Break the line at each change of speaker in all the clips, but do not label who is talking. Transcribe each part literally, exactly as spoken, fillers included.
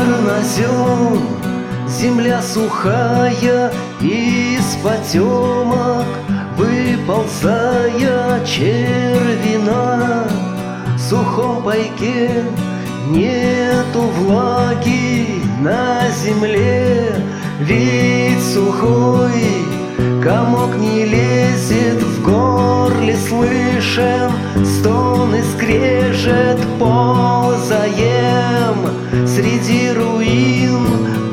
чернозем, земля сухая, из потемок выползая червина. В сухом пайке нету влаги на земле, ведь сухой комок не лезет в горле, слышен стон и скрежет, ползаем среди руин,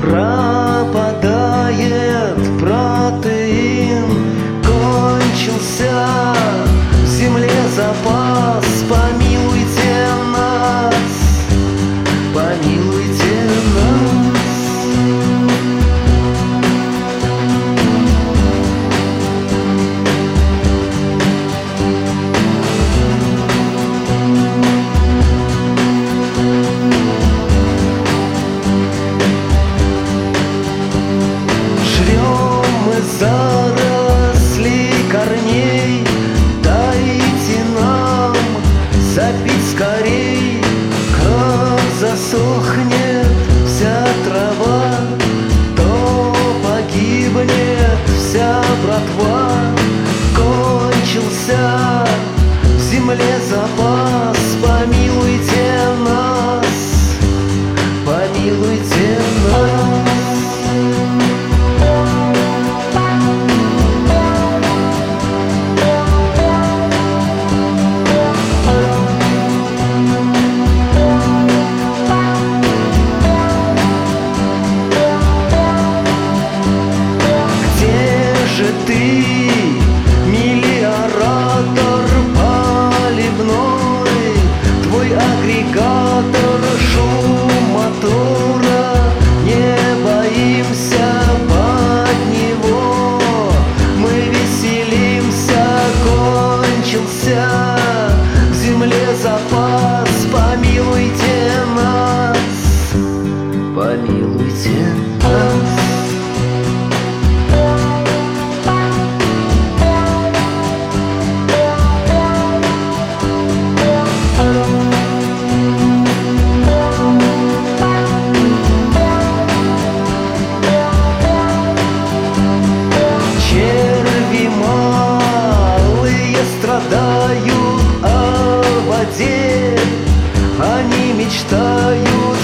пропадает протеин. Кончился в земле запас, помилуйте нас, помилуйте нас. Заросли корней, дайте нам запить скорей. Как засохнет вся трава, то погибнет вся братва. Кончился в земле запас, помилуйте нас, помилуйте нас. Ты, мелиоратор поливной, твой агрегатор, шум мотора, не боимся под него, мы веселимся. Кончился в земле запас, помилуйте нас, помилуйте нас. Страдают о воде, они мечтают